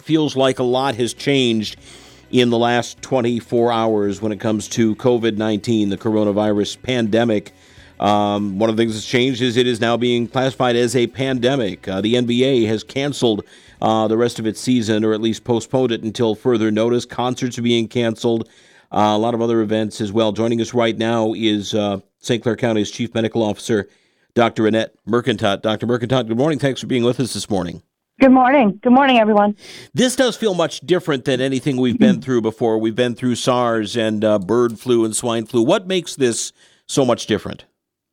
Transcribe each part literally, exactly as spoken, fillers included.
Feels like a lot has changed in the last twenty-four hours when it comes to covid nineteen, the coronavirus pandemic. Um, one of the things that's changed is it is now being classified as a pandemic. Uh, the N B A has canceled uh, the rest of its season, or at least postponed it until further notice. Concerts are being canceled. Uh, a lot of other events as well. Joining us right now is uh, Saint Clair County's Chief Medical Officer, Doctor Annette Mercantot. Doctor Mercantot, good morning. Thanks for being with us this morning. Good morning. Good morning, everyone. This does feel much different than anything we've been through before. We've been through SARS and uh, bird flu and swine flu. What makes this so much different?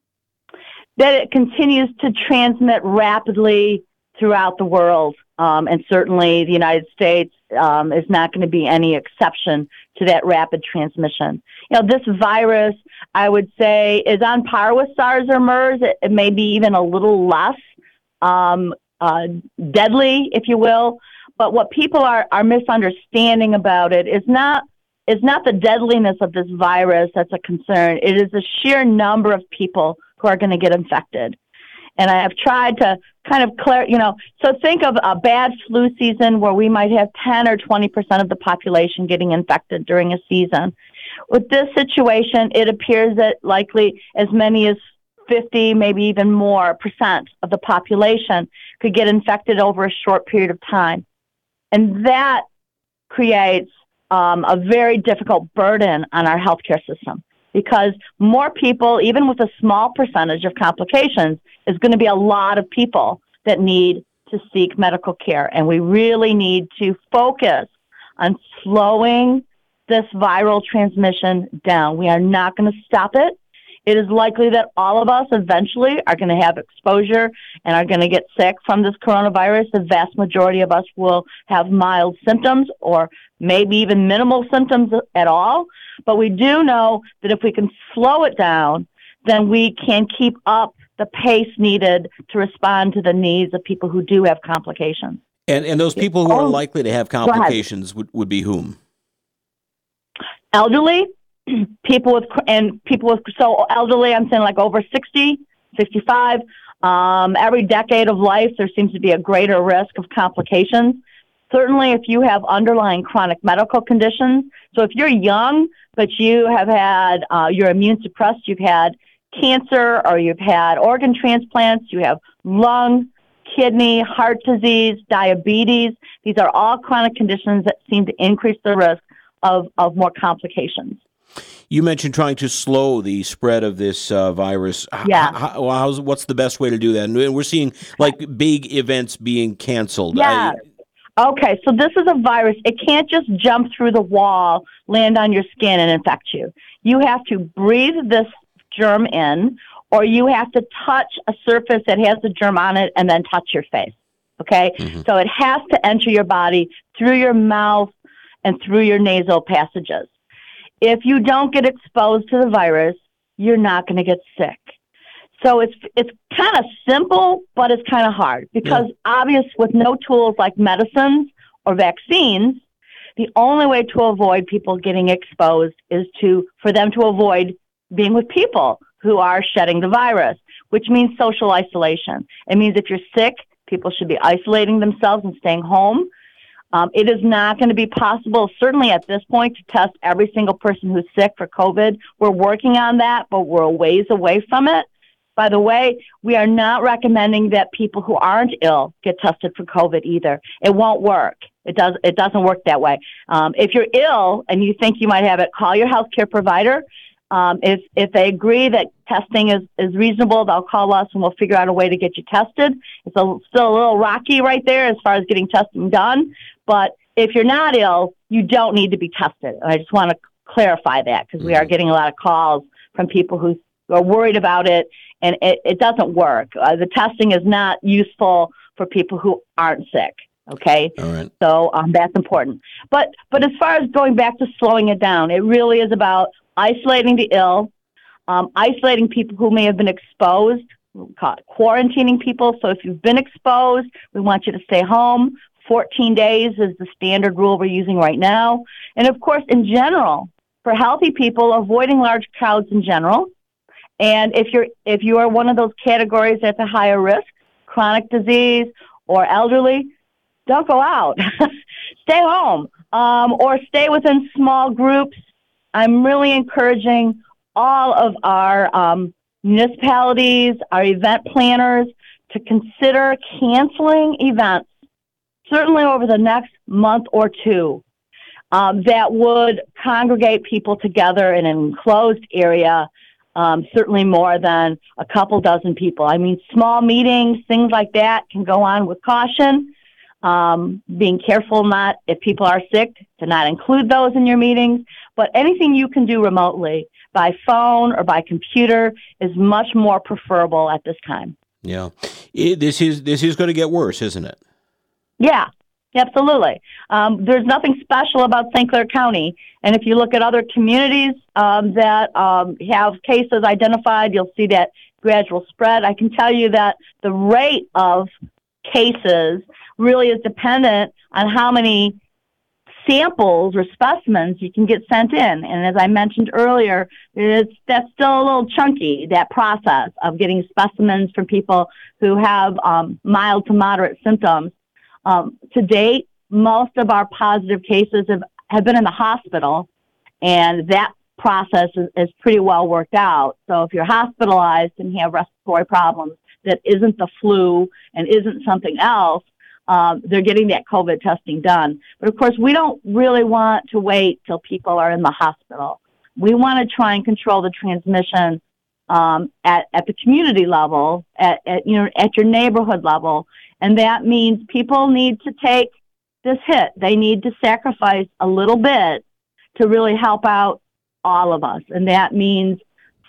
That it continues to transmit rapidly throughout the world, um, and certainly the United States um, is not going to be any exception to that rapid transmission. You know, this virus, I would say, is on par with SARS or MERS. It, it may be even a little less um, uh, deadly, if you will. But what people are, are misunderstanding about it is not is not the deadliness of this virus that's a concern. It is the sheer number of people who are going to get infected. And I have tried to kind of clear, you know, so think of a bad flu season where we might have ten or twenty percent of the population getting infected during a season. With this situation, it appears that likely as many as fifty, maybe even more percent of the population could get infected over a short period of time. And that creates um, a very difficult burden on our healthcare system, because more people, even with a small percentage of complications, is going to be a lot of people that need to seek medical care. And we really need to focus on slowing this viral transmission down. We are not going to stop it. It is likely that all of us eventually are going to have exposure and are going to get sick from this coronavirus. The vast majority of us will have mild symptoms or maybe even minimal symptoms at all. But we do know that if we can slow it down, then we can keep up the pace needed to respond to the needs of people who do have complications. And and those people who are likely to have complications would, would be whom? Elderly, people with, and people with, so elderly, I'm saying like over sixty, sixty-five. Um, every decade of life, there seems to be a greater risk of complications. Certainly, if you have underlying chronic medical conditions. So if you're young, but you have had, uh, you're immune suppressed, you've had cancer, or you've had organ transplants, you have lung, kidney, heart disease, diabetes. These are all chronic conditions that seem to increase the risk of, of more complications. You mentioned trying to slow the spread of this uh, virus. Yeah. How, how's, what's the best way to do that? And we're seeing like big events being canceled. Yeah. I, Okay, so this is a virus. It can't just jump through the wall, land on your skin, and infect you. You have to breathe this germ in, or you have to touch a surface that has the germ on it and then touch your face, okay? Mm-hmm. So it has to enter your body through your mouth and through your nasal passages. If you don't get exposed to the virus, you're not going to get sick. So it's it's kind of simple, but it's kind of hard because yeah. obvious with no tools like medicines or vaccines, the only way to avoid people getting exposed is to for them to avoid being with people who are shedding the virus, which means social isolation. It means if you're sick, people should be isolating themselves and staying home. Um, it is not going to be possible, certainly at this point, to test every single person who's sick for COVID. We're working on that, but we're a ways away from it. By the way, we are not recommending that people who aren't ill get tested for COVID either. It won't work. It does. It doesn't work that way. Um, if you're ill and you think you might have it, call your healthcare provider. Um, if if they agree that testing is, is reasonable, they'll call us and we'll figure out a way to get you tested. It's a, still a little rocky right there as far as getting testing done. But if you're not ill, you don't need to be tested. And I just want to clarify that because we are getting a lot of calls from people who are worried about it, and it, it doesn't work. Uh, the testing is not useful for people who aren't sick. Okay, all right. So um, that's important. But but as far as going back to slowing it down, it really is about isolating the ill, um, isolating people who may have been exposed, quarantining people. So if you've been exposed, we want you to stay home. fourteen days is the standard rule we're using right now. And of course, in general, for healthy people, avoiding large crowds in general. And if you're if you are one of those categories that's a higher risk, chronic disease or elderly, don't go out. stay home um, or stay within small groups. I'm really encouraging all of our um, municipalities, our event planners, to consider canceling events, certainly over the next month or two, um, that would congregate people together in an enclosed area, um, certainly more than a couple dozen people. I mean, small meetings, things like that can go on with caution, um, being careful not, if people are sick, to not include those in your meetings. But anything you can do remotely, by phone or by computer, is much more preferable at this time. Yeah. It, this is this is going to get worse, isn't it? Yeah, absolutely. Um, there's nothing special about Saint Clair County. And if you look at other communities um, that um, have cases identified, you'll see that gradual spread. I can tell you that the rate of cases really is dependent on how many samples or specimens you can get sent in. And as I mentioned earlier, it's, that's still a little chunky, that process of getting specimens from people who have um, mild to moderate symptoms. Um, to date, most of our positive cases have, have been in the hospital, and that process is, is pretty well worked out. So if you're hospitalized and have respiratory problems that isn't the flu and isn't something else, Um, they're getting that COVID testing done. But of course, we don't really want to wait till people are in the hospital. We want to try and control the transmission um, at, at the community level, at, at, you know, at your neighborhood level. And that means people need to take this hit. They need to sacrifice a little bit to really help out all of us. And that means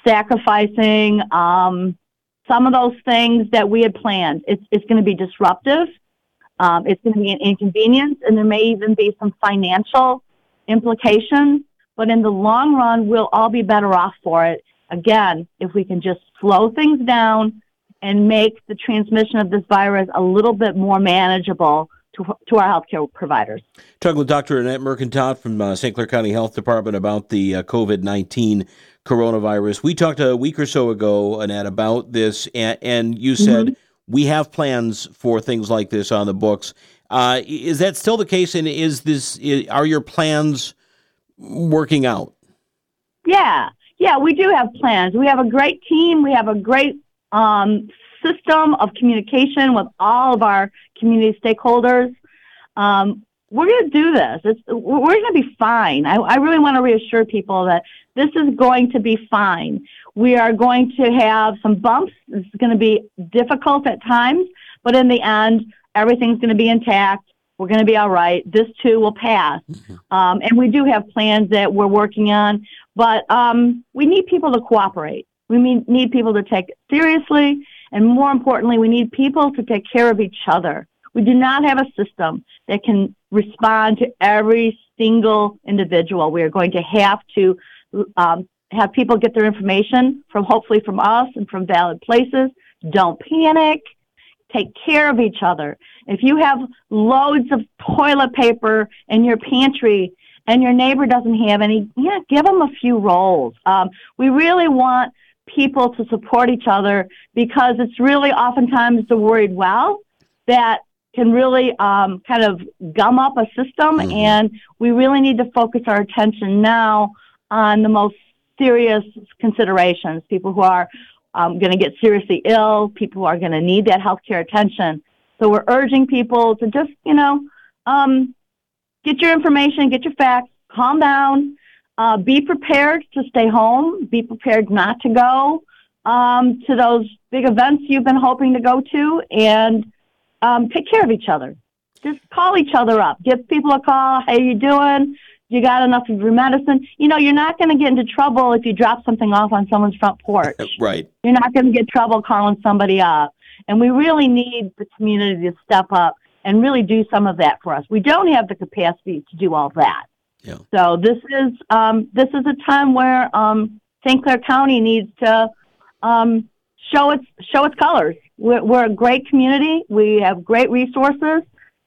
sacrificing um, some of those things that we had planned. It's, it's going to be disruptive. Um, it's going to be an inconvenience, and there may even be some financial implications. But in the long run, we'll all be better off for it. Again, if we can just slow things down and make the transmission of this virus a little bit more manageable to, to our healthcare providers. Talking with Doctor Annette Mercantot from uh, Saint Clair County Health Department about the uh, COVID nineteen coronavirus. We talked a week or so ago, Annette, about this, and, and you said, mm-hmm. we have plans for things like this on the books. Uh, is that still the case? And is this, is, are your plans working out? Yeah. Yeah, we do have plans. We have a great team. We have a great um, system of communication with all of our community stakeholders. Um, we're going to do this. It's, we're going to be fine. I, I really want to reassure people that this is going to be fine. We are going to have some bumps. It's going to be difficult at times, but in the end, everything's going to be intact. We're going to be all right. This too will pass. Mm-hmm. Um, and we do have plans that we're working on, but um, we need people to cooperate. We need, need people to take it seriously, and more importantly, we need people to take care of each other. We do not have a system that can respond to every single individual. We are going to have to um, have people get their information from, hopefully from us and from valid places. Don't panic. Take care of each other. If you have loads of toilet paper in your pantry and your neighbor doesn't have any, yeah, give them a few rolls. Um, we really want people to support each other, because it's really oftentimes the worried well that can really um, kind of gum up a system, mm-hmm. and we really need to focus our attention now on the most serious considerations, people who are um, going to get seriously ill, people who are going to need that healthcare attention. So we're urging people to just, you know, um, get your information, get your facts, calm down, uh, be prepared to stay home, be prepared not to go um, to those big events you've been hoping to go to, and um, take care of each other. Just call each other up. Give people a call. How you doing? You got enough of your medicine? You know, you're not going to get into trouble if you drop something off on someone's front porch. Right. You're not going to get trouble calling somebody up. And we really need the community to step up and really do some of that for us. We don't have the capacity to do all that. Yeah. So this is um, this is a time where um, Saint Clair County needs to um, show its show its colors. We're, we're a great community. We have great resources.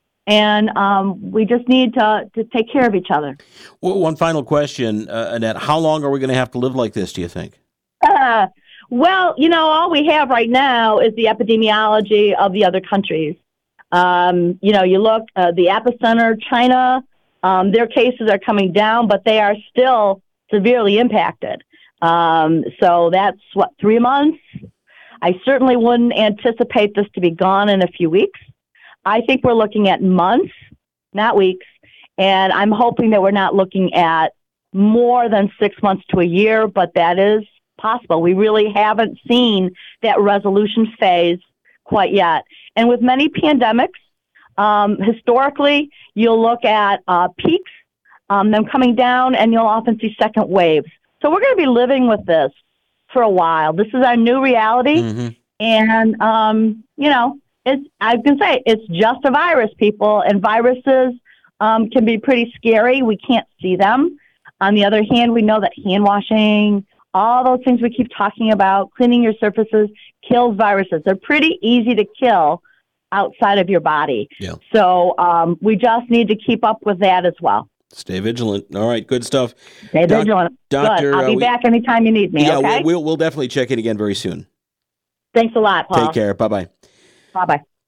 And um, we just need to, to take care of each other. Well, one final question, uh, Annette. How long are we going to have to live like this, do you think? Uh, well, you know, all we have right now is the epidemiology of the other countries. Um, you know, you look, uh, the epicenter, China, um, their cases are coming down, but they are still severely impacted. Um, so that's, what, three months? I certainly wouldn't anticipate this to be gone in a few weeks. I think we're looking at months, not weeks. And I'm hoping that we're not looking at more than six months to a year, but that is possible. We really haven't seen that resolution phase quite yet. And with many pandemics, um, historically, you'll look at uh, peaks, um, them coming down, and you'll often see second waves. So we're going to be living with this for a while. This is our new reality. Mm-hmm. And, um, you know, it's, I can say it's just a virus, people, and viruses um, can be pretty scary. We can't see them. On the other hand, we know that hand washing, all those things we keep talking about, cleaning your surfaces, kills viruses. They're pretty easy to kill outside of your body. Yeah. So um, we just need to keep up with that as well. Stay vigilant. All right, good stuff. Stay Doc- vigilant. Doctor, Good. I'll be uh, we, back anytime you need me, yeah, okay? we'll, we'll definitely check in again very soon. Thanks a lot, Paul. Take care. Bye-bye. Bye-bye.